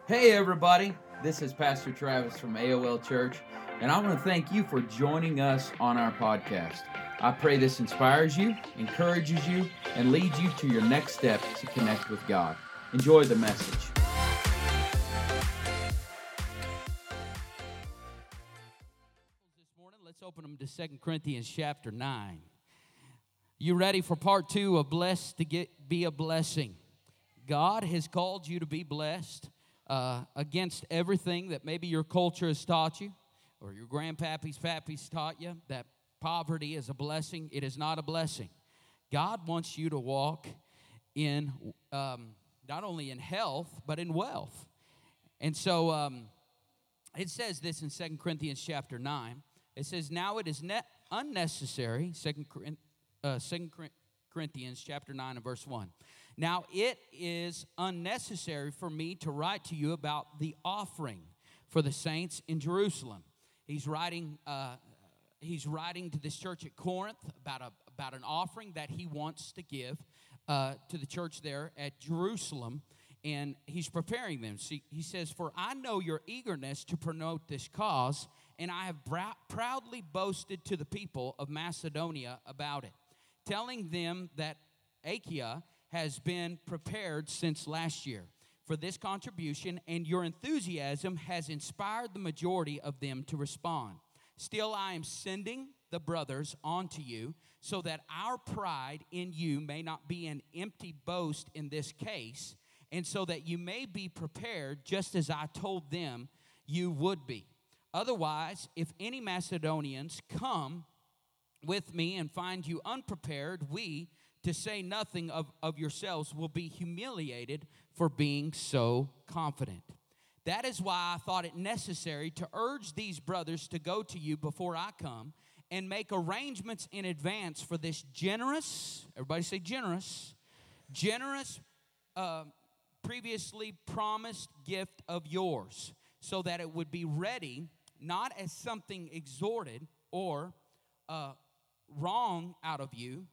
Hey everybody, this is Pastor Travis from AOL Church, and I want to thank you for joining us on our podcast. I pray this inspires you, encourages you, and leads you to your next step to connect with God. Enjoy the message. This morning, let's open them to 2 Corinthians chapter 9. You ready for part 2 of Blessed to be a Blessing? God has called you to be blessed. Against everything that maybe your culture has taught you or your grandpappy's taught you, that poverty is a blessing. It is not a blessing. God wants you to walk in not only in health, but in wealth. And so it says this in 2 Corinthians chapter 9. It says, now it is unnecessary, 2 Corinthians chapter 9 and verse 1. Now it is unnecessary for me to write to you about the offering for the saints in Jerusalem. He's writing to this church at Corinth about an offering that he wants to give to the church there at Jerusalem, and he's preparing them. See, he says, "For I know your eagerness to promote this cause, and I have proudly boasted to the people of Macedonia about it, telling them that Achaia has been prepared since last year for this contribution, and your enthusiasm has inspired the majority of them to respond. Still, I am sending the brothers on to you, so that our pride in you may not be an empty boast in this case, and so that you may be prepared just as I told them you would be. Otherwise, if any Macedonians come with me and find you unprepared, we, to say nothing of yourselves, will be humiliated for being so confident. That is why I thought it necessary to urge these brothers to go to you before I come and make arrangements in advance for this generous, everybody say generous, previously promised gift of yours, so that it would be ready, not as something extorted or wrung out of you,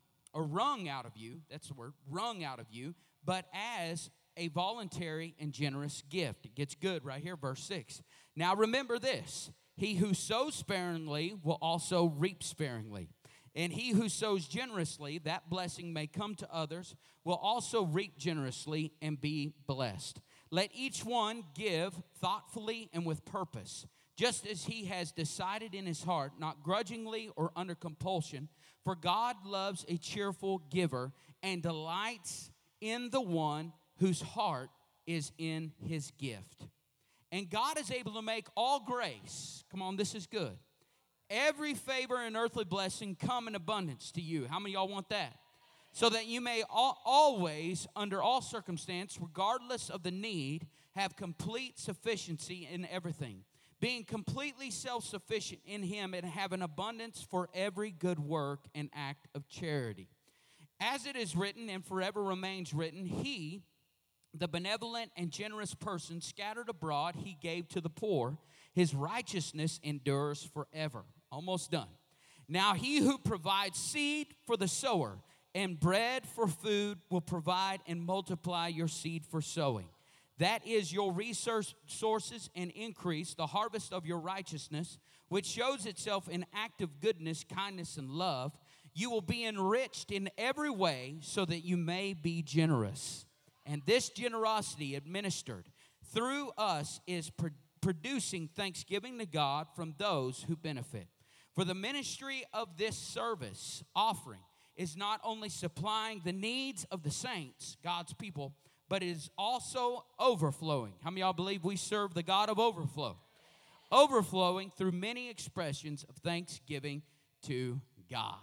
that's the word, wrung out of you, but as a voluntary and generous gift. It gets good right here, verse 6. Now remember this, he who sows sparingly will also reap sparingly. And he who sows generously, that blessing may come to others, will also reap generously and be blessed. Let each one give thoughtfully and with purpose, just as he has decided in his heart, not grudgingly or under compulsion. For God loves a cheerful giver and delights in the one whose heart is in his gift. And God is able to make all grace, come on, this is good, every favor and earthly blessing come in abundance to you. How many of y'all want that? So that you may always, under all circumstance, regardless of the need, have complete sufficiency in everything, being completely self-sufficient in him, and have an abundance for every good work and act of charity. As it is written and forever remains written, he, the benevolent and generous person, scattered abroad, he gave to the poor. His righteousness endures forever. Almost done. Now he who provides seed for the sower and bread for food will provide and multiply your seed for sowing. That is your resources and increase, the harvest of your righteousness, which shows itself in active goodness, kindness, and love. You will be enriched in every way so that you may be generous. And this generosity administered through us is producing thanksgiving to God from those who benefit. For the ministry of this service offering is not only supplying the needs of the saints, God's people, but it is also overflowing. How many of y'all believe we serve the God of overflow? Overflowing through many expressions of thanksgiving to God.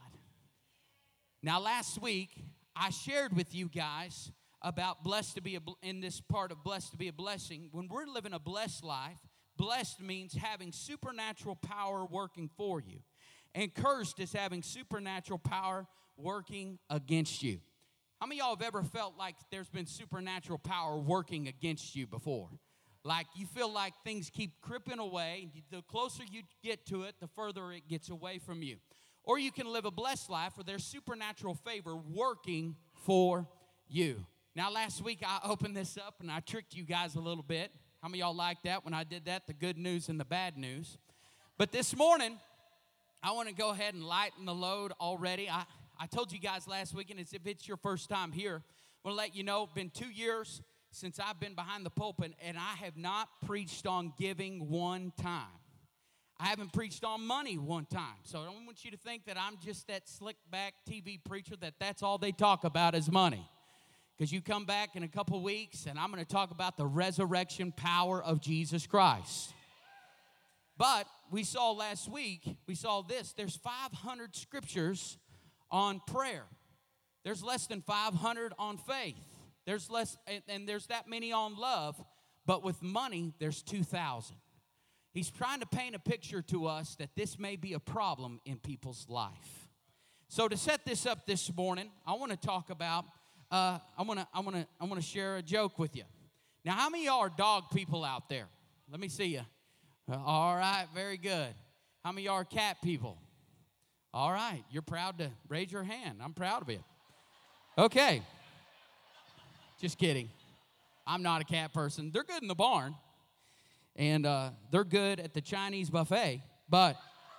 Now, last week, I shared with you guys about in this part of blessed to be a blessing. When we're living a blessed life, blessed means having supernatural power working for you. And cursed is having supernatural power working against you. How many of y'all have ever felt like there's been supernatural power working against you before? Like you feel like things keep creeping away. The closer you get to it, the further it gets away from you. Or you can live a blessed life where there's supernatural favor working for you. Now, last week I opened this up and I tricked you guys a little bit. How many of y'all liked that when I did that? The good news and the bad news. But this morning, I want to go ahead and lighten the load already. I told you guys last weekend, as if it's your first time here, I want to let you know, it's been 2 years since I've been behind the pulpit, and I have not preached on giving one time. I haven't preached on money one time. So I don't want you to think that I'm just that slick-back TV preacher that's all they talk about is money. Because you come back in a couple weeks, and I'm going to talk about the resurrection power of Jesus Christ. But we saw last week, there's 500 scriptures on prayer. There's less than 500 on faith. There's less, and there's that many on love. But with money, there's 2,000. He's trying to paint a picture to us that this may be a problem in people's life. So to set this up this morning, I want to talk about. I want to share a joke with you. Now, how many of y'all are dog people out there? Let me see you. All right, very good. How many of y'all are cat people? All right, you're proud to raise your hand. I'm proud of you. Okay. Just kidding. I'm not a cat person. They're good in the barn, and they're good at the Chinese buffet, but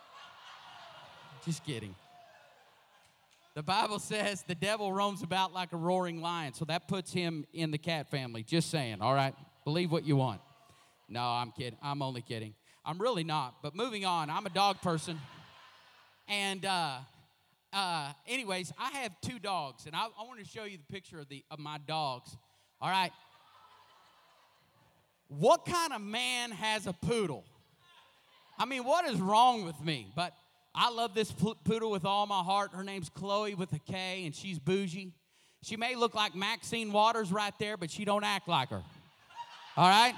just kidding. The Bible says the devil roams about like a roaring lion, so that puts him in the cat family. Just saying, all right? Believe what you want. No, I'm kidding. I'm only kidding. I'm really not, but moving on. I'm a dog person. And anyways, I have 2 dogs, and I want to show you the picture of my dogs. All right? What kind of man has a poodle? I mean, what is wrong with me? But I love this poodle with all my heart. Her name's Chloe with a K, and she's bougie. She may look like Maxine Waters right there, but she don't act like her. All right?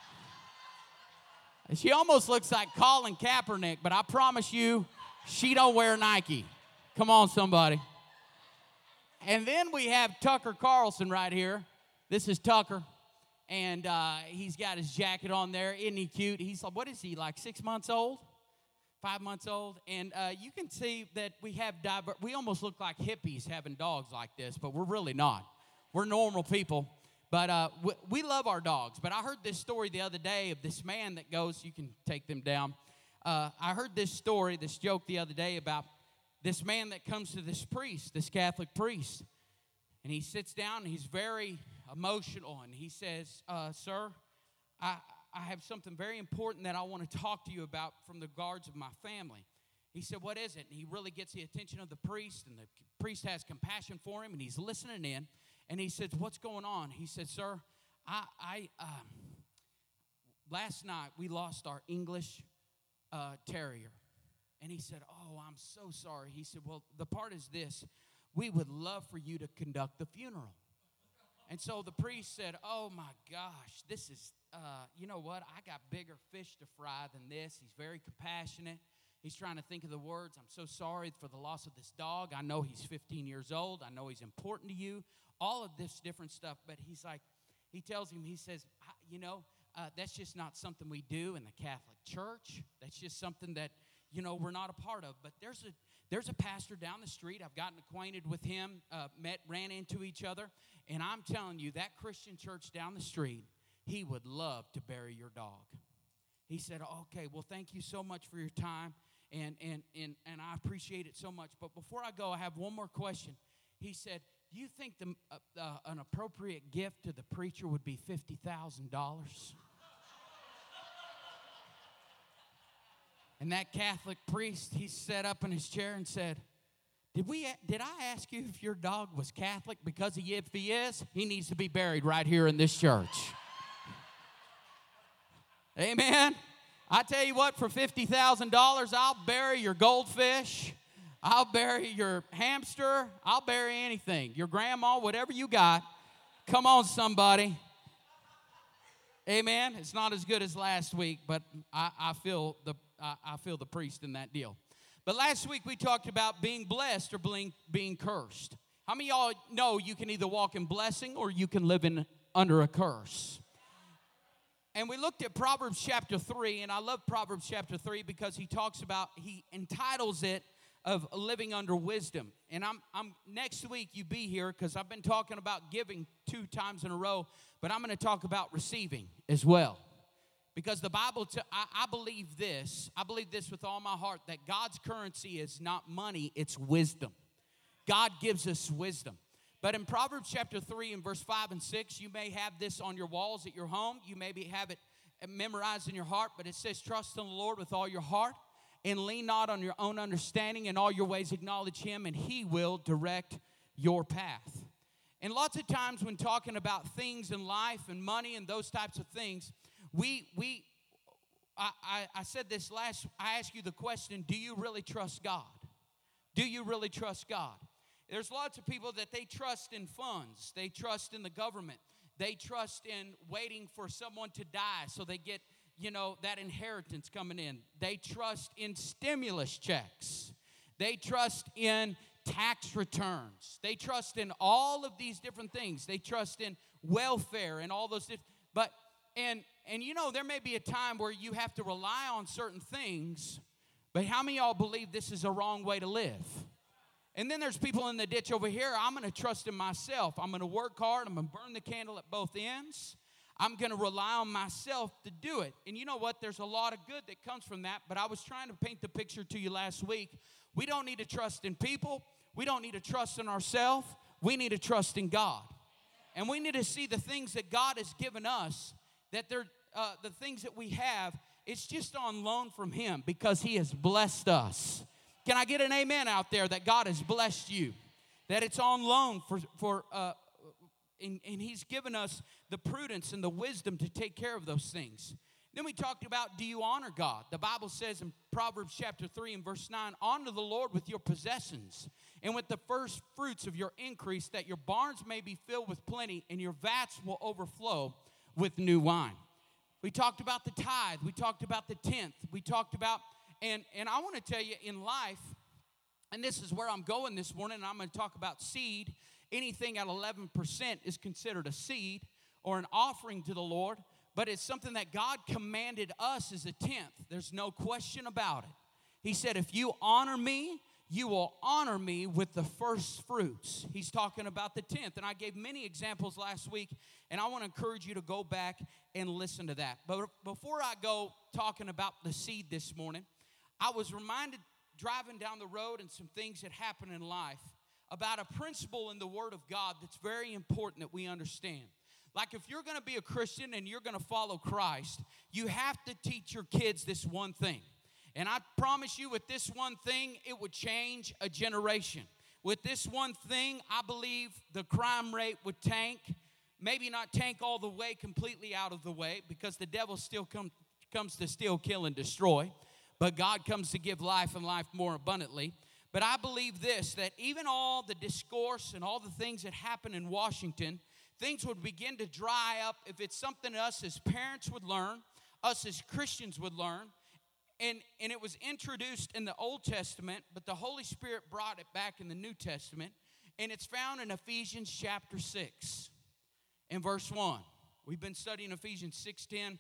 She almost looks like Colin Kaepernick, but I promise you, she don't wear Nike. Come on, somebody. And then we have Tucker Carlson right here. This is Tucker. And he's got his jacket on there. Isn't he cute? He's like, what is he, like 6 months old? 5 months old, and you can see that we almost look like hippies having dogs like this, but we're really not. We're normal people, but we love our dogs. But I heard this story the other day of this man that goes, you can take them down. I heard this joke the other day about this man that comes to this priest, this Catholic priest, and he sits down and he's very emotional, and he says, sir, I have something very important that I want to talk to you about from the guards of my family. He said, what is it? And he really gets the attention of the priest, and the priest has compassion for him, and he's listening in. And he says, what's going on? He said, sir, last night we lost our English terrier. And he said, oh, I'm so sorry. He said, well, the part is this. We would love for you to conduct the funeral. And so the priest said, oh, my gosh, this is, you know what? I got bigger fish to fry than this. He's very compassionate. He's trying to think of the words. I'm so sorry for the loss of this dog. I know he's 15 years old. I know he's important to you. All of this different stuff. But he's like, he tells him, he says, you know, that's just not something we do in the Catholic Church. That's just something that, you know, we're not a part of. But there's a pastor down the street. I've gotten acquainted with him, ran into each other. And I'm telling you, that Christian church down the street, he would love to bury your dog. He said, okay, well, thank you so much for your time, and I appreciate it so much. But before I go, I have one more question. He said, do you think an appropriate gift to the preacher would be $50,000? And that Catholic priest, he sat up in his chair and said, Did I ask you if your dog was Catholic? Because if he is, he needs to be buried right here in this church. Amen. I tell you what, for $50,000, I'll bury your goldfish. I'll bury your hamster. I'll bury anything. Your grandma, whatever you got. Come on, somebody. Amen. It's not as good as last week, but I feel the priest in that deal. But last week we talked about being blessed or being cursed. How many of y'all know you can either walk in blessing or you can live under a curse? And we looked at Proverbs chapter 3, and I love Proverbs chapter 3 because he entitles it of living under wisdom. And I'm next week you be here because I've been talking about giving 2 times in a row, but I'm going to talk about receiving as well. Because the Bible, I believe this. I believe this with all my heart, that God's currency is not money, it's wisdom. God gives us wisdom. But in Proverbs chapter 3 and verse 5 and 6, you may have this on your walls at your home. You maybe have it memorized in your heart, but it says, trust in the Lord with all your heart and lean not on your own understanding. In all your ways acknowledge Him, and He will direct your path. And lots of times when talking about things in life and money and those types of things, I said this I asked you the question, do you really trust God? Do you really trust God? There's lots of people that they trust in funds. They trust in the government. They trust in waiting for someone to die so they get, that inheritance coming in. They trust in stimulus checks. They trust in tax returns. They trust in all of these different things. They trust in welfare and all those different, there may be a time where you have to rely on certain things, but how many of y'all believe this is a wrong way to live? And then there's people in the ditch over here, I'm going to trust in myself. I'm going to work hard. I'm going to burn the candle at both ends. I'm going to rely on myself to do it. And you know what? There's a lot of good that comes from that, but I was trying to paint the picture to you last week. We don't need to trust in people. We don't need to trust in ourselves. We need to trust in God. And we need to see the things that God has given us, that they're the things that we have, it's just on loan from Him because He has blessed us. Can I get an amen out there that God has blessed you? That it's on loan and He's given us the prudence and the wisdom to take care of those things. Then we talked about, do you honor God? The Bible says in Proverbs chapter 3 and verse 9, honor the Lord with your possessions and with the first fruits of your increase, that your barns may be filled with plenty and your vats will overflow with new wine. We talked about the tithe. We talked about the tenth. We talked about, and I want to tell you in life, and this is where I'm going this morning, and I'm going to talk about seed. Anything at 11% is considered a seed or an offering to the Lord, but it's something that God commanded us as a tenth. There's no question about it. He said, if you honor me, you will honor me with the first fruits. He's talking about the tenth. And I gave many examples last week, and I want to encourage you to go back and listen to that. But before I go talking about the seed this morning, I was reminded driving down the road and some things that happen in life about a principle in the Word of God that's very important that we understand. Like if you're going to be a Christian and you're going to follow Christ, you have to teach your kids this one thing. And I promise you, with this one thing, it would change a generation. With this one thing, I believe the crime rate would tank. Maybe not tank all the way, completely out of the way, because the devil still comes to steal, kill, and destroy. But God comes to give life and life more abundantly. But I believe this, that even all the discourse and all the things that happen in Washington, things would begin to dry up if it's something us as parents would learn, us as Christians would learn. And it was introduced in the Old Testament, but the Holy Spirit brought it back in the New Testament. And it's found in Ephesians chapter 6 and verse 1. We've been studying Ephesians 6:10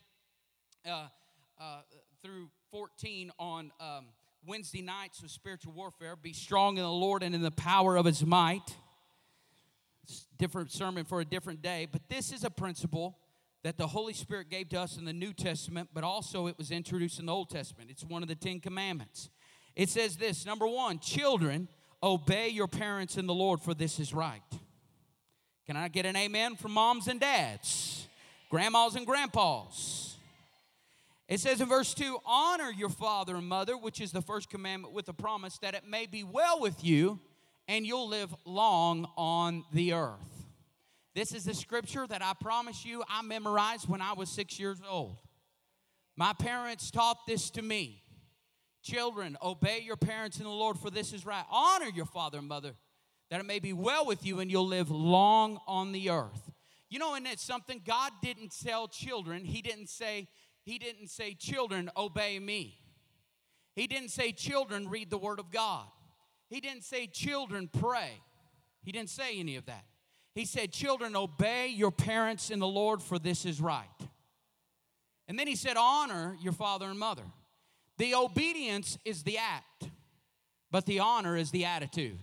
through 14 on Wednesday nights with spiritual warfare. Be strong in the Lord and in the power of His might. It's a different sermon for a different day. But this is a principle that the Holy Spirit gave to us in the New Testament, but also it was introduced in the Old Testament. It's one of the 10 Commandments. It says this, number 1, children, obey your parents in the Lord, for this is right. Can I get an amen from moms and dads, grandmas and grandpas? It says in verse 2, honor your father and mother, which is the first commandment with a promise, that it may be well with you and you'll live long on the earth. This is the scripture that I promise you I memorized when I was 6 years old. My parents taught this to me. Children, obey your parents in the Lord, for this is right. Honor your father and mother, that it may be well with you and you'll live long on the earth. You know, and it's something God didn't tell children. He didn't say, children, obey me. He didn't say, children, read the word of God. He didn't say, children, pray. He didn't say any of that. He said, children, obey your parents in the Lord, for this is right. And then he said, honor your father and mother. The obedience is the act, but the honor is the attitude.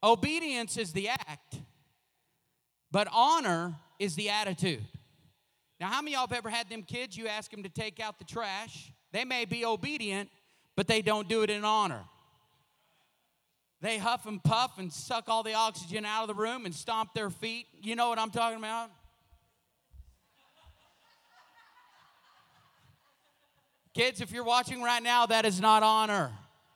Obedience is the act, but honor is the attitude. Now, how many of y'all have ever had them kids, you ask them to take out the trash? They may be obedient, but they don't do it in honor. They huff and puff and suck all the oxygen out of the room and stomp their feet. You know what I'm talking about? Kids, if you're watching right now, that is not honor.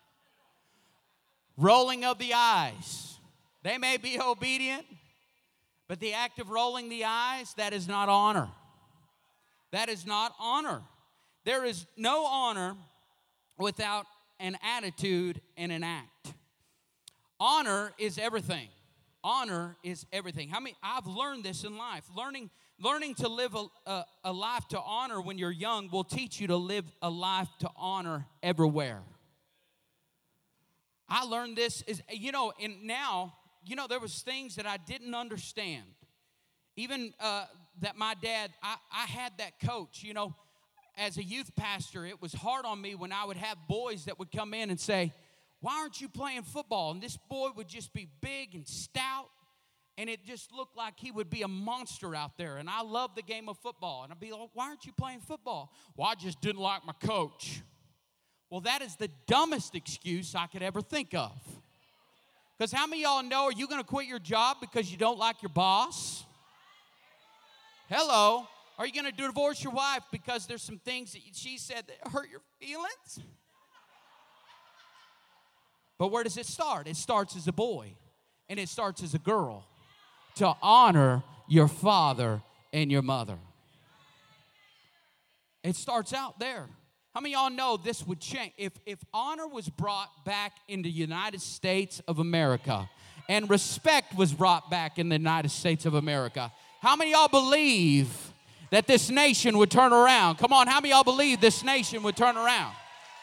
Rolling of the eyes. They may be obedient, but the act of rolling the eyes, that is not honor. That is not honor. There is no honor without an attitude and an act. Honor is everything. Honor is everything. How many? I've learned this in life. Learning to live a life to honor when you're young will teach you to live a life to honor everywhere. I learned this, and now, there was things that I didn't understand. Even that my dad, I had that coach, as a youth pastor, it was hard on me when I would have boys that would come in and say, "Why aren't you playing football?" And this boy would just be big and stout, and it just looked like he would be a monster out there. And I loved the game of football. And I'd be like, "Why aren't you playing football?" "Well, I just didn't like my coach." Well, that is the dumbest excuse I could ever think of. Because how many of y'all know, are you going to quit your job because you don't like your boss? Hello. Are you going to divorce your wife because there's some things that she said that hurt your feelings? But where does it start? It starts as a boy, and it starts as a girl. To honor your father and your mother. It starts out there. How many of y'all know this would change? If honor was brought back in the United States of America and respect was brought back in the United States of America, how many of y'all believe that this nation would turn around? Come on, how many of y'all believe this nation would turn around?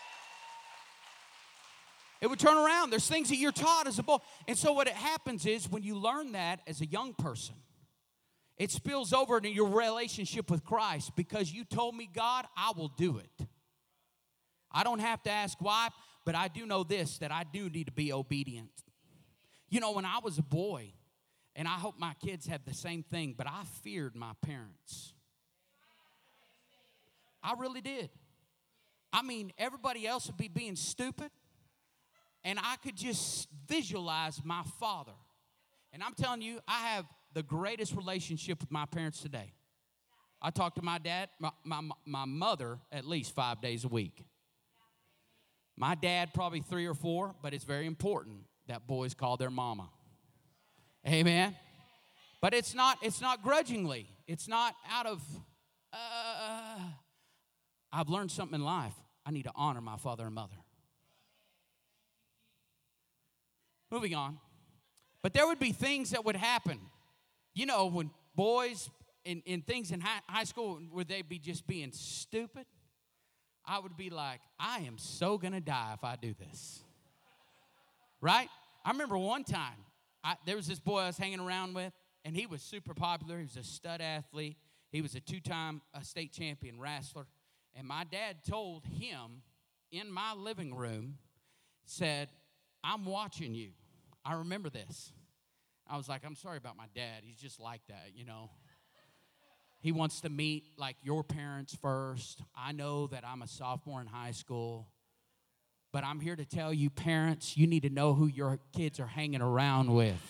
It would turn around. There's things that you're taught as a boy. And so what happens is when you learn that as a young person, it spills over into your relationship with Christ. Because you told me, God, I will do it. I don't have to ask why, but I do know this, that I do need to be obedient. When I was a boy, and I hope my kids have the same thing, but I feared my parents. I really did. I mean, everybody else would be being stupid, and I could just visualize my father. And I'm telling you, I have the greatest relationship with my parents today. I talk to my dad, my mother, at least 5 days a week. My dad, probably 3 or 4, but it's very important that boys call their mama. Amen? But it's not grudgingly. It's not out of, I've learned something in life. I need to honor my father and mother. Moving on. But there would be things that would happen. When boys in things in high school, where they'd be just being stupid, I would be like, I am so going to die if I do this. Right? I remember one time, there was this boy I was hanging around with, and he was super popular. He was a stud athlete. He was a 2-time state champion wrestler. And my dad told him in my living room, said, "I'm watching you." I remember this. I was like, I'm sorry about my dad. He's just like that, He wants to meet, like, your parents first. I know that I'm a sophomore in high school. But I'm here to tell you, parents, you need to know who your kids are hanging around with.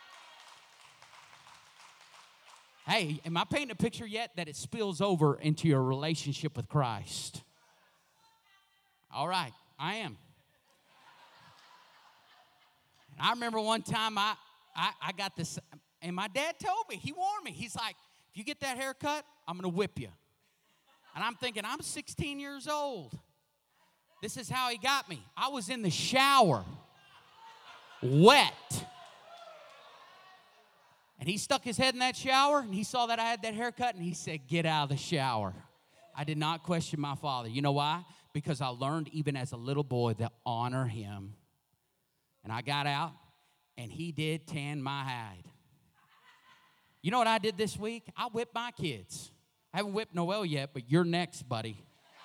Hey, am I painting a picture yet that it spills over into your relationship with Christ? All right, I am. And I remember one time I got this, and my dad told me, he warned me. He's like, "If you get that haircut, I'm going to whip you." And I'm thinking, I'm 16 years old. This is how he got me. I was in the shower, wet. And he stuck his head in that shower, and he saw that I had that haircut, and he said, "Get out of the shower." I did not question my father. You know why? Because I learned even as a little boy to honor him. And I got out, and he did tan my hide. You know what I did this week? I whipped my kids. I haven't whipped Noel yet, but you're next, buddy.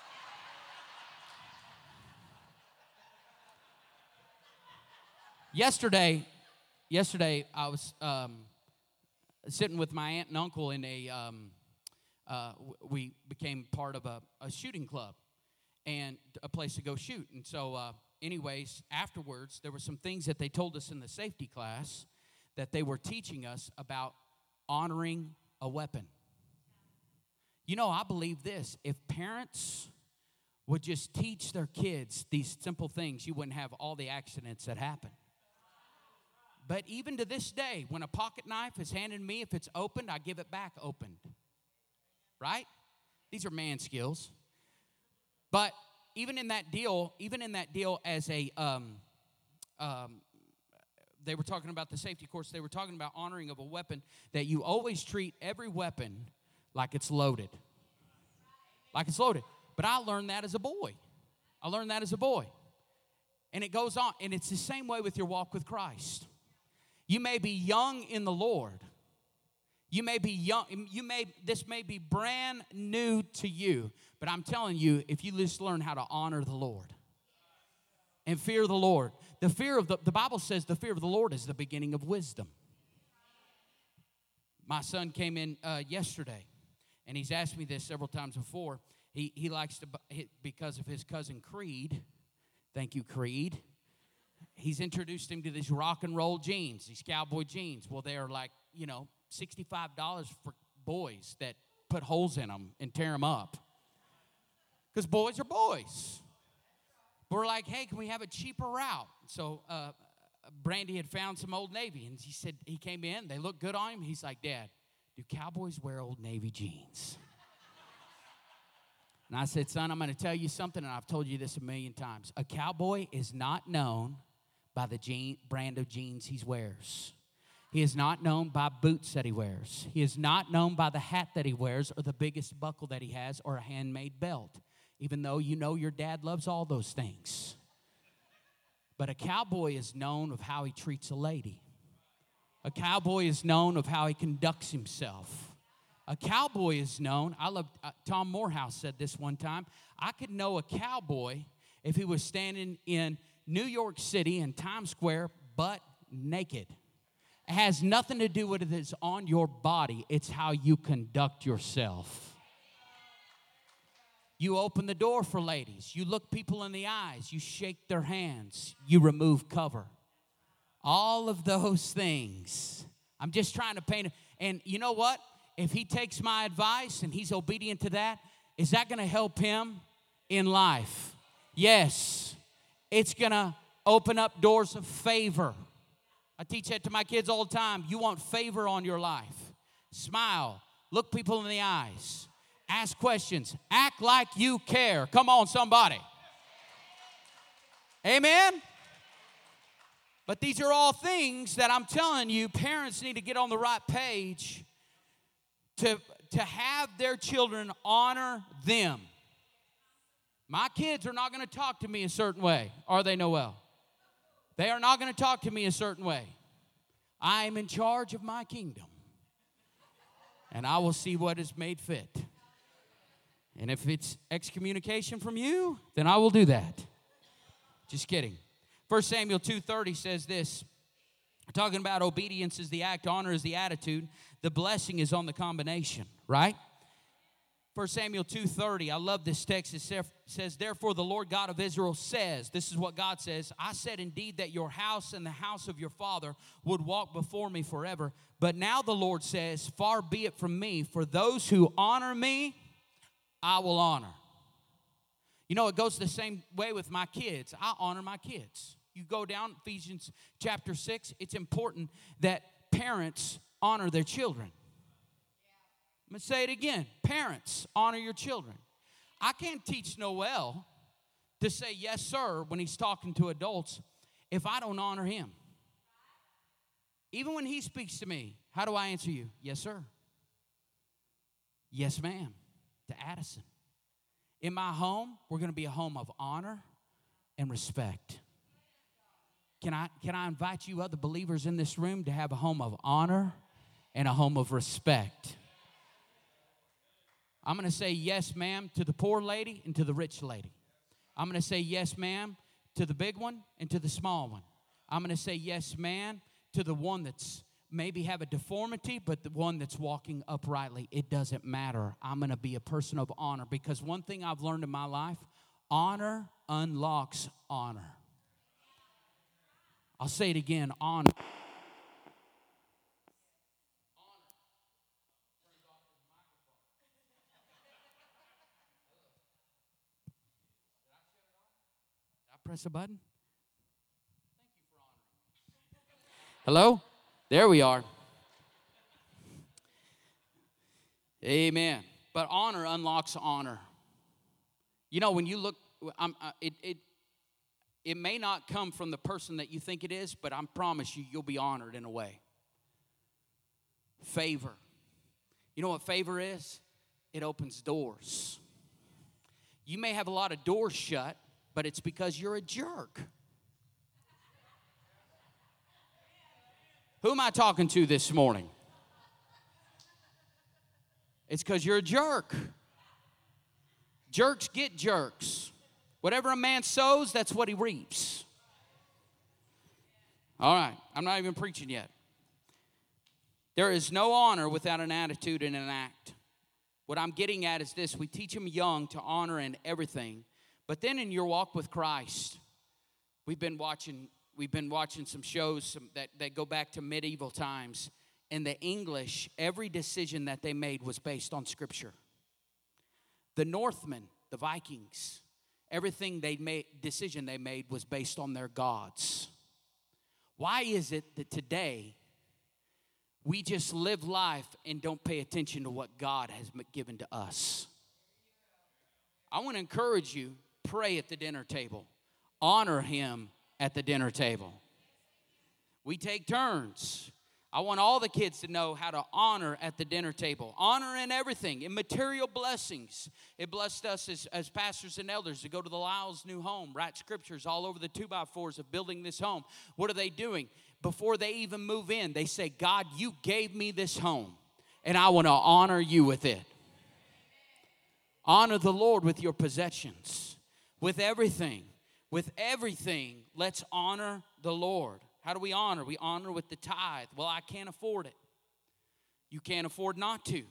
Yesterday, I was sitting with my aunt and uncle in we became part of a shooting club and a place to go shoot. And so anyways, afterwards, there were some things that they told us in the safety class that they were teaching us about honoring a weapon. You know, I believe this. If parents would just teach their kids these simple things, you wouldn't have all the accidents that happen. But even to this day, when a pocket knife is handed to me, if it's opened, I give it back opened. Right? These are man skills. But even in that deal, as a, they were talking about the safety course, they were talking about honoring of a weapon, that you always treat every weapon like it's loaded. Like it's loaded. But I learned that as a boy. And it goes on. And it's the same way with your walk with Christ. You may be young in the Lord. You may be young. This may be brand new to you. But I'm telling you, if you just learn how to honor the Lord and fear the Lord. The Bible says the fear of the Lord is the beginning of wisdom. My son came in yesterday, and he's asked me this several times before. He likes to, because of his cousin Creed. Thank you, Creed. He's introduced him to these rock and roll jeans, these cowboy jeans. Well, they're like, $65 for boys that put holes in them and tear them up. Because boys are boys. We're like, hey, can we have a cheaper route? So Brandy had found some Old Navy, and he said, he came in, they looked good on him. He's like, Dad, do cowboys wear Old Navy jeans? And I said, son, I'm going to tell you something, and I've told you this a million times. A cowboy is not known by the brand of jeans he wears. He is not known by boots that he wears. He is not known by the hat that he wears or the biggest buckle that he has or a handmade belt, even though you know your dad loves all those things. But a cowboy is known of how he treats a lady. A cowboy is known of how he conducts himself. A cowboy is known, Tom Morehouse said this one time, I could know a cowboy if he was standing in New York City in Times Square, butt naked. It has nothing to do with it that's on your body. It's how you conduct yourself. You open the door for ladies. You look people in the eyes. You shake their hands. You remove cover. All of those things. I'm just trying to paint it. And you know what? If he takes my advice and he's obedient to that, is that going to help him in life? Yes. It's going to open up doors of favor. I teach that to my kids all the time. You want favor on your life. Smile. Look people in the eyes. Ask questions. Act like you care. Come on, somebody. Amen? But these are all things that I'm telling you, parents need to get on the right page to have their children honor them. My kids are not going to talk to me a certain way, are they, Noel? They are not going to talk to me a certain way. I am in charge of my kingdom. And I will see what is made fit. And if it's excommunication from you, then I will do that. Just kidding. 1 Samuel 2:30 says this. Talking about obedience is the act, honor is the attitude. The blessing is on the combination, right? 1 Samuel 2:30, I love this text. It says, therefore the Lord God of Israel says, this is what God says, I said indeed that your house and the house of your father would walk before me forever. But now the Lord says, far be it from me, for those who honor me, I will honor. You know, it goes the same way with my kids. I honor my kids. You go down Ephesians chapter 6, it's important that parents honor their children. I'm going to say it again. Parents, honor your children. I can't teach Noel to say yes, sir, when he's talking to adults if I don't honor him. Even when he speaks to me, how do I answer you? Yes, sir. Yes, ma'am. To Addison. In my home, we're going to be a home of honor and respect. Can I invite you other believers in this room to have a home of honor and a home of respect? I'm going to say yes, ma'am, to the poor lady and to the rich lady. I'm going to say yes, ma'am, to the big one and to the small one. I'm going to say yes, ma'am, to the one that's maybe have a deformity, but the one that's walking uprightly, it doesn't matter. I'm going to be a person of honor, because one thing I've learned in my life, honor unlocks honor. I'll say it again, honor. Did I press a button? Hello? There we are. Amen. But honor unlocks honor. You know, when you look, it may not come from the person that you think it is, but I promise you, you'll be honored in a way. Favor. You know what favor is? It opens doors. You may have a lot of doors shut, but it's because you're a jerk. Who am I talking to this morning? It's because you're a jerk. Jerks get jerks. Whatever a man sows, that's what he reaps. All right, I'm not even preaching yet. There is no honor without an attitude and an act. What I'm getting at is this: we teach them young to honor in everything. But then in your walk with Christ, we've been watching some shows that go back to medieval times. In the English, every decision that they made was based on Scripture. The Northmen, the Vikings, everything decision they made was based on their gods. Why is it that today we just live life and don't pay attention to what God has given to us? I want to encourage you, pray at the dinner table. Honor Him at the dinner table. We take turns. I want all the kids to know how to honor at the dinner table. Honor in everything, in material blessings. It blessed us as pastors and elders to go to the Lyle's new home, write scriptures all over the 2x4s of building this home. What are they doing? Before they even move in, they say, God, you gave me this home, and I want to honor you with it. Honor the Lord with your possessions, with everything. With everything, let's honor the Lord. How do we honor? We honor with the tithe. Well, I can't afford it. You can't afford not to.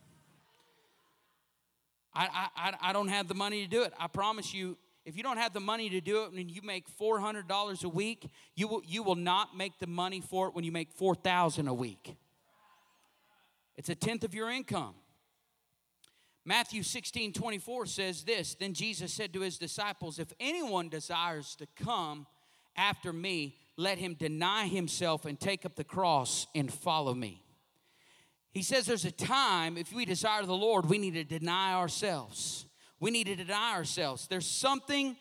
I don't have the money to do it. I promise you, if you don't have the money to do it and you make $400 a week, you will not make the money for it when you make $4,000 a week. It's a tenth of your income. Matthew 16:24 says this: Then Jesus said to his disciples, if anyone desires to come after me, let him deny himself and take up the cross and follow me. He says there's a time, if we desire the Lord, we need to deny ourselves. We need to deny ourselves. There is something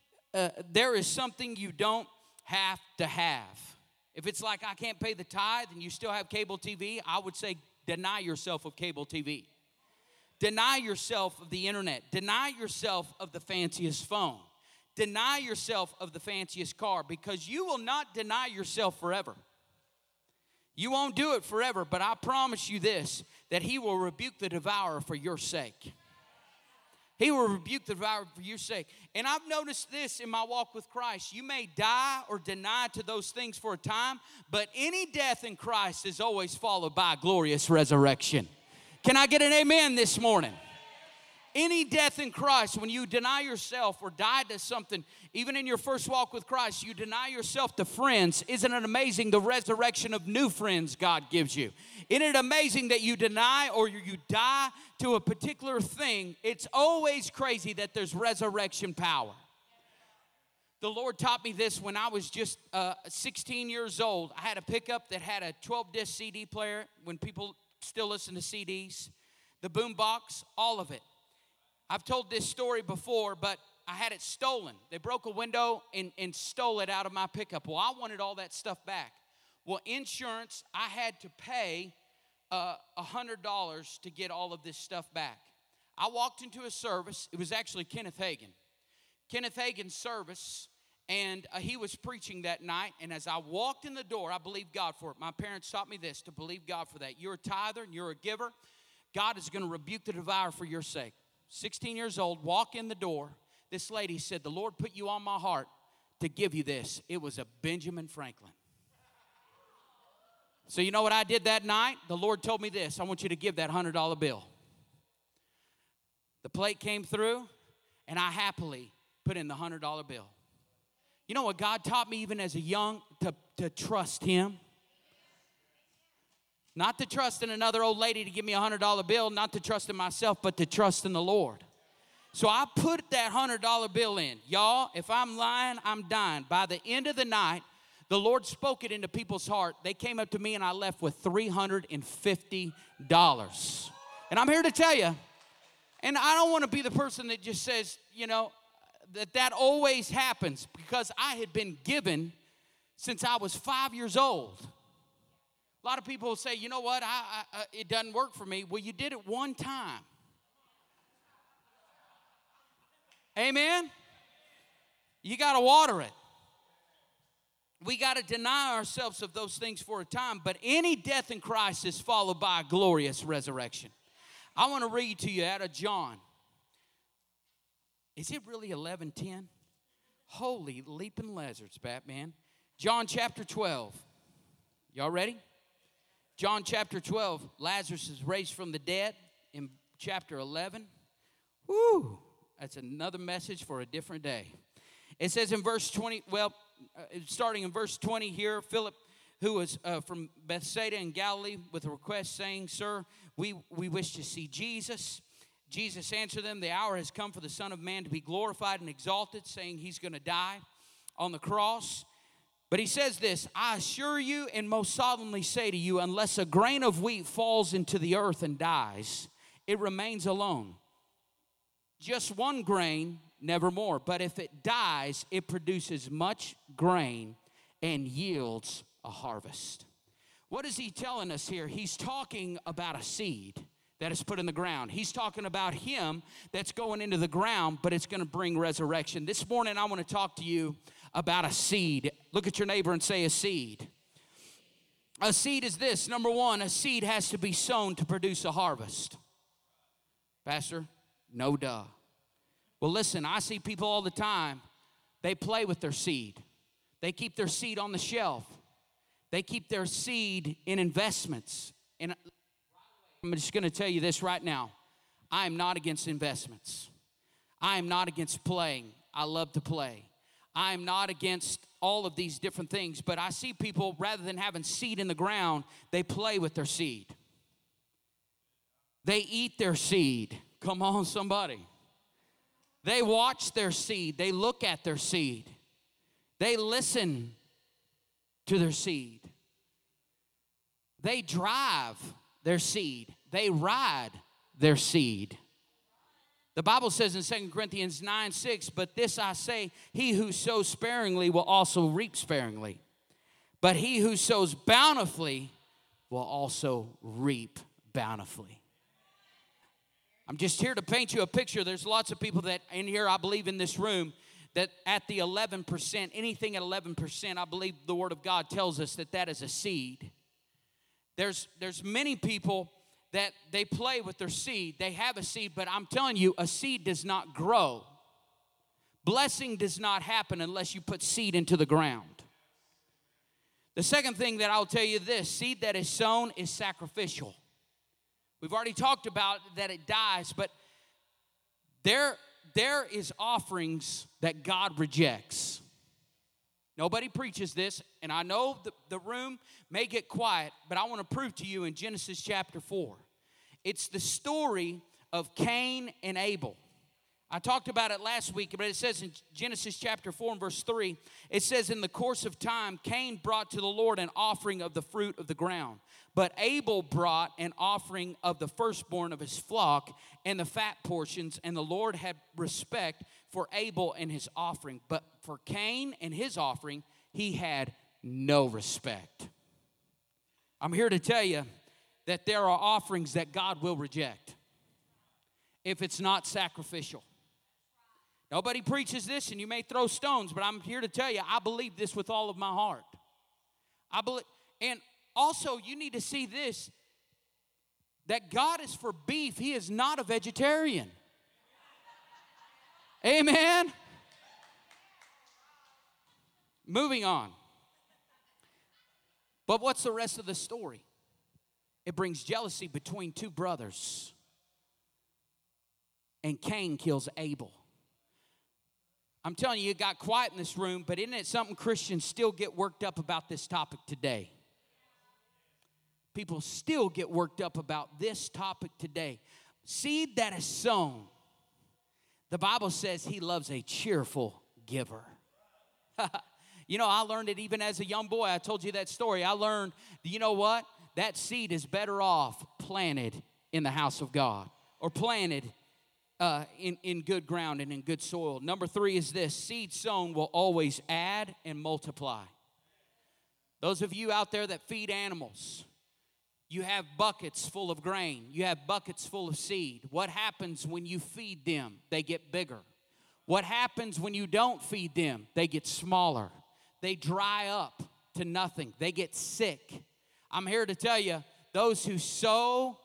you don't have to have. If it's like I can't pay the tithe and you still have cable TV, I would say deny yourself of cable TV. Deny yourself of the internet. Deny yourself of the fanciest phone. Deny yourself of the fanciest car, because you will not deny yourself forever. You won't do it forever, but I promise you this, that He will rebuke the devourer for your sake. He will rebuke the devourer for your sake. And I've noticed this in my walk with Christ. You may die or deny to those things for a time, but any death in Christ is always followed by a glorious resurrection. Can I get an amen this morning? Any death in Christ, when you deny yourself or die to something, even in your first walk with Christ, you deny yourself to friends. Isn't it amazing the resurrection of new friends God gives you? Isn't it amazing that you deny or you die to a particular thing? It's always crazy that there's resurrection power. The Lord taught me this when I was just 16 years old. I had a pickup that had a 12-disc CD player when people still listen to CDs, the boom box, all of it. I've told this story before, but I had it stolen. They broke a window and stole it out of my pickup. Well, I wanted all that stuff back. Well, insurance, I had to pay $100 to get all of this stuff back. I walked into a service. It was actually Kenneth Hagin. Kenneth Hagin's service, and he was preaching that night. And as I walked in the door, I believed God for it. My parents taught me this, to believe God for that. You're a tither and you're a giver. God is going to rebuke the devourer for your sake. 16 years old, walk in the door. This lady said, the Lord put you on my heart to give you this. It was a Benjamin Franklin. So you know what I did that night? The Lord told me this. I want you to give that $100 bill. The plate came through, and I happily put in the $100 bill. You know what God taught me even as a young, to trust Him? Not to trust in another old lady to give me a $100 bill, not to trust in myself, but to trust in the Lord. So I put that $100 bill in. Y'all, if I'm lying, I'm dying. By the end of the night, the Lord spoke it into people's heart. They came up to me, and I left with $350. And I'm here to tell you, and I don't want to be the person that just says, you know, that always happens, because I had been given since I was 5 years old. A lot of people say, you know what, it doesn't work for me. Well, you did it one time. Amen? You got to water it. We got to deny ourselves of those things for a time, but any death in Christ is followed by a glorious resurrection. I want to read to you out of John. Is it really 11:10? Holy leaping lizards, Batman. John chapter 12. Y'all ready? John chapter 12. Lazarus is raised from the dead in chapter 11. Woo! That's another message for a different day. It says in verse 20, starting in verse 20 here, Philip, who was from Bethsaida in Galilee, with a request saying, Sir, we wish to see Jesus. Jesus answered them, the hour has come for the Son of Man to be glorified and exalted, saying he's going to die on the cross. But he says this, I assure you and most solemnly say to you, unless a grain of wheat falls into the earth and dies, it remains alone. Just one grain, never more. But if it dies, it produces much grain and yields a harvest. What is he telling us here? He's talking about a seed that is put in the ground. He's talking about him that's going into the ground, but it's going to bring resurrection. This morning, I want to talk to you about a seed. Look at your neighbor and say a seed. A seed is this. Number one, a seed has to be sown to produce a harvest. Pastor, no duh. Well, listen, I see people all the time. They play with their seed. They keep their seed on the shelf. They keep their seed in investments. And I'm just going to tell you this right now. I am not against investments. I am not against playing. I love to play. I am not against all of these different things. But I see people, rather than having seed in the ground, they play with their seed. They eat their seed. Come on, somebody. They watch their seed. They look at their seed. They listen to their seed. They drive their seed. They ride their seed. The Bible says in 2 Corinthians 9:6, but this I say, he who sows sparingly will also reap sparingly. But he who sows bountifully will also reap bountifully. I'm just here to paint you a picture. There's lots of people that in here, I believe in this room, that at the 11%, anything at 11%, I believe the Word of God tells us that that is a seed. There's many people that they play with their seed. They have a seed, but I'm telling you, a seed does not grow. Blessing does not happen unless you put seed into the ground. The second thing that I'll tell you this, seed that is sown is sacrificial. We've already talked about that it dies, but there is offerings that God rejects. Nobody preaches this, and I know the room may get quiet, but I want to prove to you in Genesis chapter 4. It's the story of Cain and Abel. I talked about it last week, but it says in Genesis chapter 4 and verse 3, it says, in the course of time, Cain brought to the Lord an offering of the fruit of the ground. But Abel brought an offering of the firstborn of his flock and the fat portions, and the Lord had respect for Abel and his offering. But for Cain and his offering, he had no respect. I'm here to tell you that there are offerings that God will reject if it's not sacrificial. Nobody preaches this, and you may throw stones, but I'm here to tell you, I believe this with all of my heart. I believe, and also you need to see this, that God is for beef. He is not a vegetarian. Amen. Moving on. But what's the rest of the story? It brings jealousy between two brothers. And Cain kills Abel. I'm telling you, it got quiet in this room, but isn't it something Christians still get worked up about this topic today? People still get worked up about this topic today. Seed that is sown. The Bible says he loves a cheerful giver. You know, I learned it even as a young boy. I told you that story. I learned, you know what? That seed is better off planted in the house of God or planted in good ground and in good soil. Number 3 is this: seed sown will always add and multiply. Those of you out there that feed animals, you have buckets full of grain. You have buckets full of seed. What happens when you feed them? They get bigger. What happens when you don't feed them? They get smaller. They dry up to nothing. They get sick. I'm here to tell you, those who sow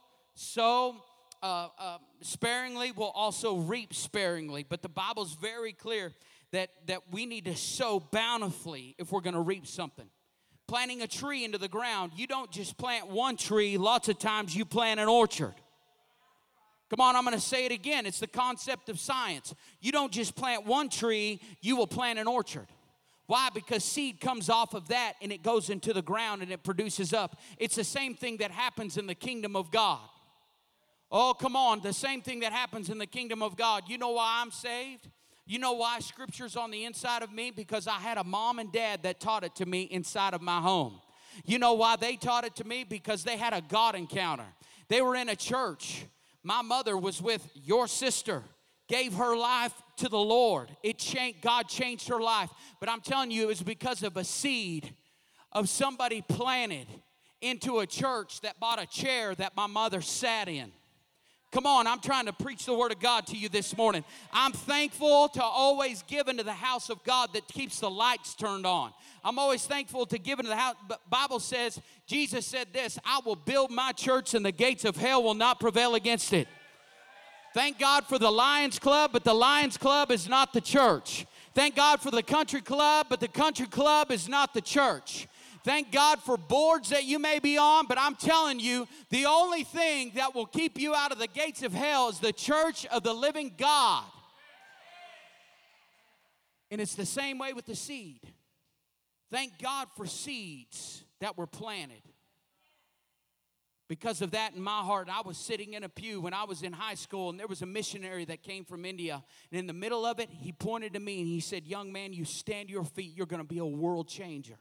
sparingly will also reap sparingly. But the Bible's very clear that we need to sow bountifully if we're going to reap something. Planting a tree into the ground, you don't just plant one tree. Lots of times you plant an orchard. Come on, I'm going to say it again. It's the concept of science. You don't just plant one tree, you will plant an orchard. Why? Because seed comes off of that and it goes into the ground and it produces up. It's the same thing that happens in the kingdom of God. Oh, come on, the same thing that happens in the kingdom of God. You know why I'm saved? You know why Scripture's on the inside of me? Because I had a mom and dad that taught it to me inside of my home. You know why they taught it to me? Because they had a God encounter. They were in a church. My mother was with your sister, gave her life to the Lord. God changed her life. But I'm telling you, it was because of a seed of somebody planted into a church that bought a chair that my mother sat in. Come on, I'm trying to preach the word of God to you this morning. I'm thankful to always give into the house of God that keeps the lights turned on. I'm always thankful to give into the house. But Bible says, Jesus said this: I will build my church and the gates of hell will not prevail against it. Thank God for the Lions Club, but the Lions Club is not the church. Thank God for the country club, but the country club is not the church. Thank God for boards that you may be on, but I'm telling you, the only thing that will keep you out of the gates of hell is the church of the living God. And it's the same way with the seed. Thank God for seeds that were planted. Because of that in my heart, I was sitting in a pew when I was in high school, and there was a missionary that came from India. And in the middle of it, he pointed to me and he said, "Young man, you stand to your feet. You're going to be a world changer.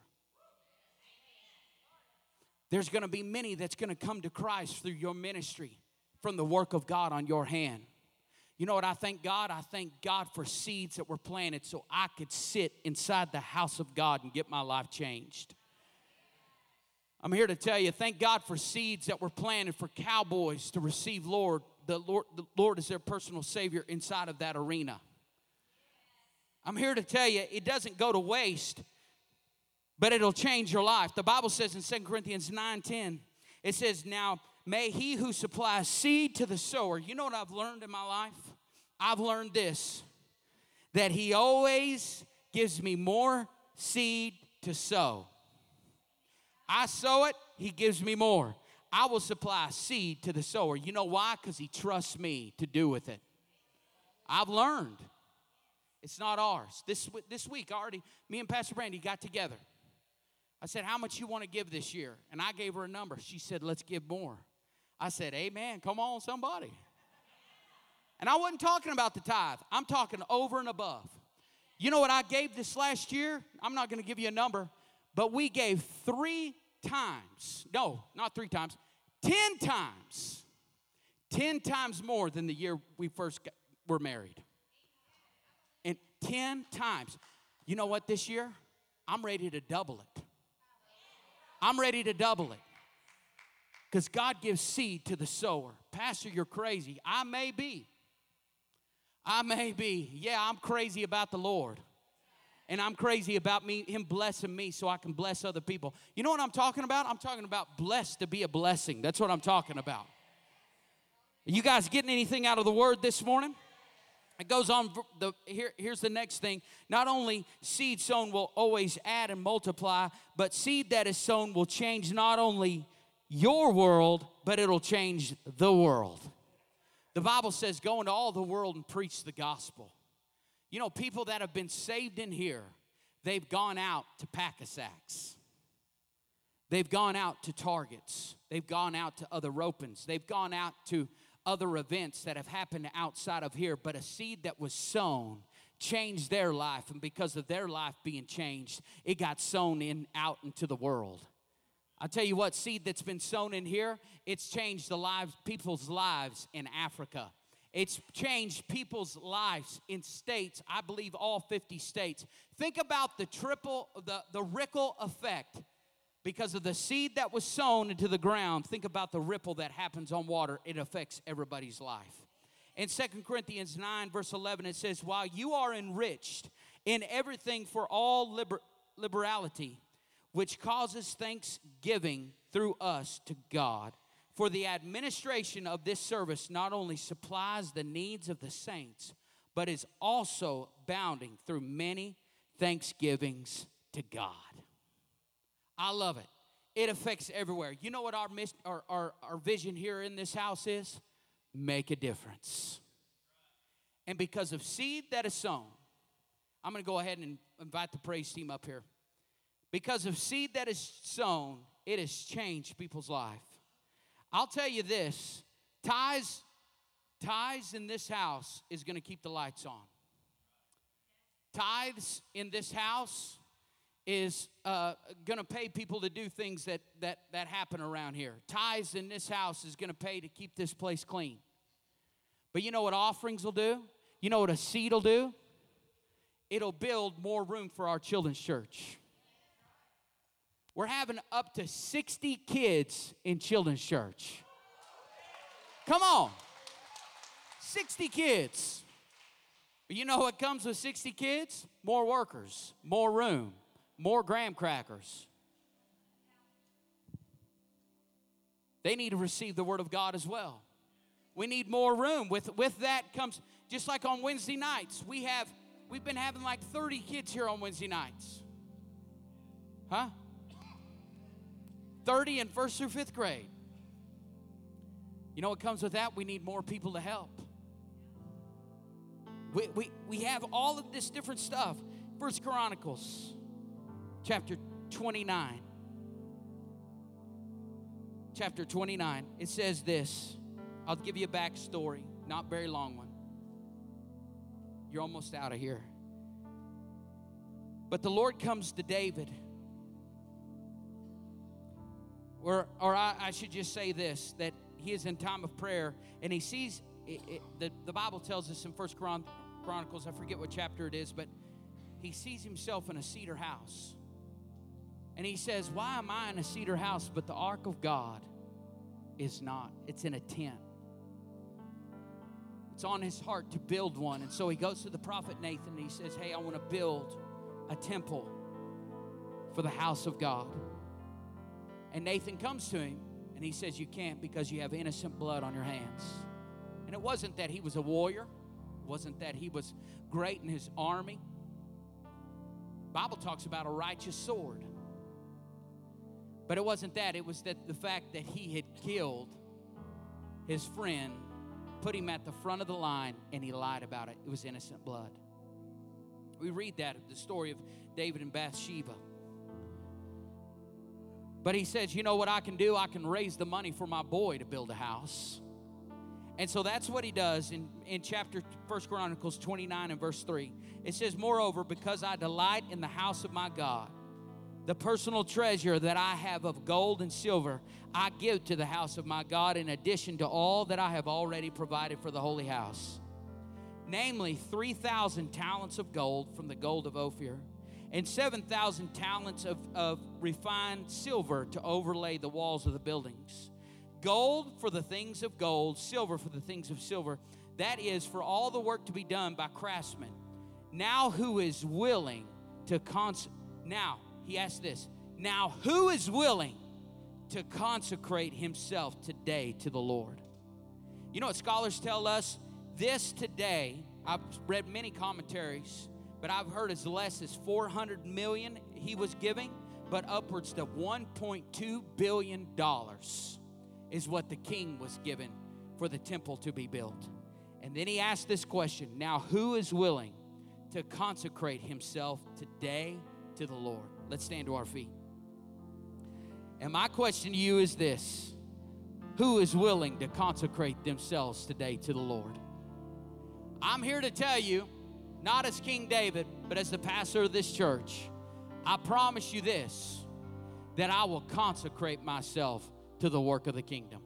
There's going to be many that's going to come to Christ through your ministry from the work of God on your hand." You know what I thank God? I thank God for seeds that were planted so I could sit inside the house of God and get my life changed. I'm here to tell you, thank God for seeds that were planted for cowboys to receive the Lord as their personal Savior inside of that arena. I'm here to tell you, it doesn't go to waste, but it'll change your life. The Bible says in 2 Corinthians 9:10, it says, "Now may he who supplies seed to the sower," you know what I've learned in my life? I've learned this, that he always gives me more seed to sow. I sow it, he gives me more. I will supply seed to the sower. You know why? Because he trusts me to do with it. I've learned. It's not ours. This week, me and Pastor Brandy got together. I said, "How much you want to give this year?" And I gave her a number. She said, "Let's give more." I said, "Amen. Come on, somebody." And I wasn't talking about the tithe. I'm talking over and above. You know what I gave this last year? I'm not going to give you a number, but we gave 3 times. No, not 3 times. 10 times. 10 times more than the year we first were married. And 10 times. You know what, this year? I'm ready to double it. I'm ready to double it. Because God gives seed to the sower. Pastor, you're crazy. I may be. Yeah, I'm crazy about the Lord. And I'm crazy about him blessing me so I can bless other people. You know what I'm talking about? I'm talking about blessed to be a blessing. That's what I'm talking about. Are you guys getting anything out of the word this morning? It goes on, here's the next thing. Not only seed sown will always add and multiply, but seed that is sown will change not only your world, but it'll change the world. The Bible says, go into all the world and preach the gospel. You know, people that have been saved in here, they've gone out to Pack-A-Sacks. They've gone out to Targets. They've gone out to other opens. They've gone out to other events that have happened outside of here. But a seed that was sown changed their life. And because of their life being changed, it got sown out into the world. I tell you what, seed that's been sown in here, it's changed people's lives in Africa. It's changed people's lives in states, I believe all 50 states. Think about the ripple effect. Because of the seed that was sown into the ground, think about the ripple that happens on water. It affects everybody's life. In 2 Corinthians 9, verse 11, it says, while you are enriched in everything for all liberality, which causes thanksgiving through us to God, for the administration of this service not only supplies the needs of the saints, but is also bounding through many thanksgivings to God. I love it. It affects everywhere. You know what our vision here in this house is? Make a difference. And because of seed that is sown, I'm going to go ahead and invite the praise team up here. Because of seed that is sown, it has changed people's life. I'll tell you this, tithes in this house is going to keep the lights on. Tithes in this house is going to pay people to do things that happen around here. Tithes in this house is going to pay to keep this place clean. But you know what offerings will do? You know what a seed will do? It'll build more room for our children's church. We're having up to 60 kids in children's church. Come on. 60 kids. But you know what comes with 60 kids? More workers, more room, more graham crackers. They need to receive the word of God as well. We need more room. With that comes, just like on Wednesday nights, we've been having like 30 kids here on Wednesday nights. Huh? 30 in 1st through 5th grade. You know what comes with that? We need more people to help. We have all of this different stuff. 1 Chronicles chapter 29. Chapter 29. It says this. I'll give you a backstory. Not very long one. You're almost out of here. But the Lord comes to David. I should just say this, that he is in time of prayer, and he sees, the Bible tells us in 1 Chronicles, I forget what chapter it is, but he sees himself in a cedar house. And he says, why am I in a cedar house, but the ark of God is not? It's in a tent. It's on his heart to build one. And so he goes to the prophet Nathan, and he says, hey, I want to build a temple for the house of God. And Nathan comes to him, and he says, you can't because you have innocent blood on your hands. And it wasn't that he was a warrior. It wasn't that he was great in his army. The Bible talks about a righteous sword. But it wasn't that. It was that the fact that he had killed his friend, put him at the front of the line, and he lied about it. It was innocent blood. We read that, the story of David and Bathsheba. But he says, you know what I can do? I can raise the money for my boy to build a house. And so that's what he does in chapter 1 Chronicles 29 and verse 3. It says, moreover, because I delight in the house of my God, the personal treasure that I have of gold and silver, I give to the house of my God in addition to all that I have already provided for the holy house. Namely, 3,000 talents of gold from the gold of Ophir, and 7,000 talents of refined silver to overlay the walls of the buildings. Gold for the things of gold, silver for the things of silver. That is for all the work to be done by craftsmen. Now who is willing to Now, he asks this. Now who is willing to consecrate himself today to the Lord? You know what scholars tell us? This today I've read many commentaries, but I've heard as less as $400 million he was giving, but upwards to $1.2 billion is what the king was given for the temple to be built. And then he asked this question, now who is willing to consecrate himself today to the Lord? Let's stand to our feet. And my question to you is this: who is willing to consecrate themselves today to the Lord? I'm here to tell you, not as King David, but as the pastor of this church, I promise you this, that I will consecrate myself to the work of the kingdom.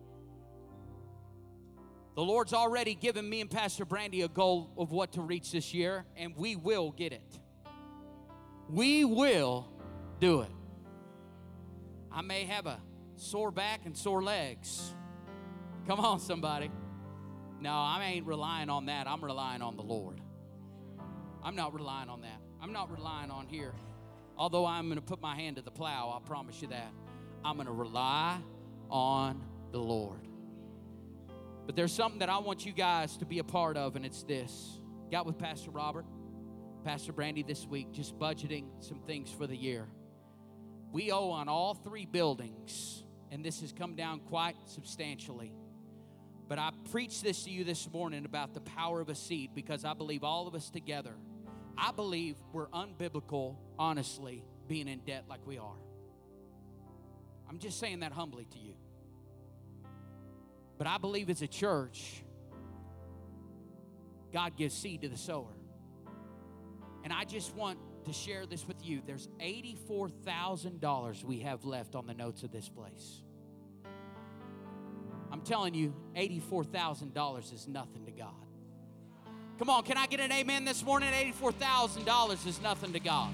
The Lord's already given me and Pastor Brandy a goal of what to reach this year, and we will get it. We will do it. I may have a sore back and sore legs. Come on, somebody. No, I ain't relying on that. I'm relying on the Lord. I'm not relying on that. I'm not relying on here. Although I'm going to put my hand to the plow, I promise you that. I'm going to rely on the Lord. But there's something that I want you guys to be a part of, and it's this. Got with Pastor Robert, Pastor Brandy this week, just budgeting some things for the year. We owe on all 3 buildings, and this has come down quite substantially. But I preached this to you this morning about the power of a seed, because I believe all of us together, I believe we're unbiblical, honestly, being in debt like we are. I'm just saying that humbly to you. But I believe as a church, God gives seed to the sower. And I just want to share this with you. There's $84,000 we have left on the notes of this place. I'm telling you, $84,000 is nothing to God. Come on, can I get an amen this morning? $84,000 is nothing to God.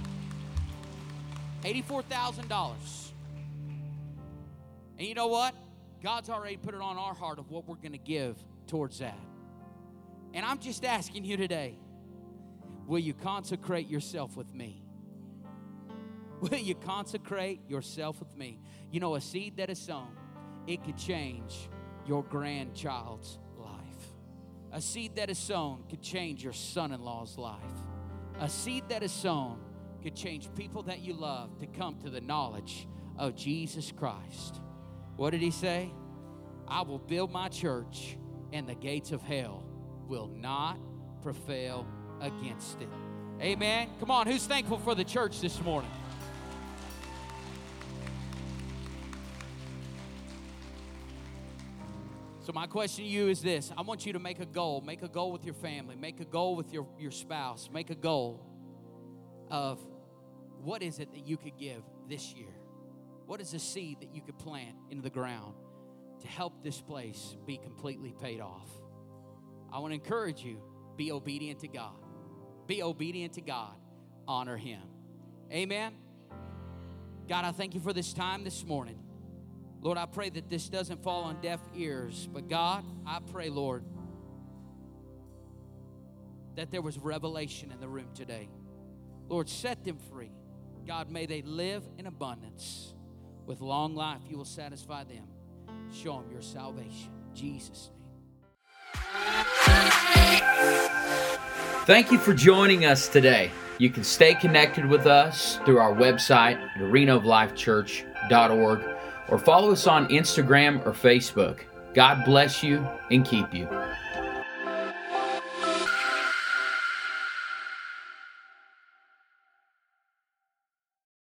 $84,000. And you know what? God's already put it on our heart of what we're going to give towards that. And I'm just asking you today, will you consecrate yourself with me? Will you consecrate yourself with me? You know, a seed that is sown, it could change your grandchild's life. A seed that is sown could change your son-in-law's life. A seed that is sown could change people that you love to come to the knowledge of Jesus Christ. What did he say? I will build my church, and the gates of hell will not prevail against it. Amen. Come on, who's thankful for the church this morning? So my question to you is this. I want you to make a goal. Make a goal with your family. Make a goal with your spouse. Make a goal of what is it that you could give this year? What is a seed that you could plant into the ground to help this place be completely paid off? I want to encourage you, be obedient to God. Be obedient to God. Honor Him. Amen. God, I thank you for this time this morning. Lord, I pray that this doesn't fall on deaf ears. But God, I pray, Lord, that there was revelation in the room today. Lord, set them free. God, may they live in abundance. With long life, you will satisfy them. Show them your salvation. In Jesus' name. Thank you for joining us today. You can stay connected with us through our website at arenaoflifechurch.org or follow us on Instagram or Facebook. God bless you and keep you.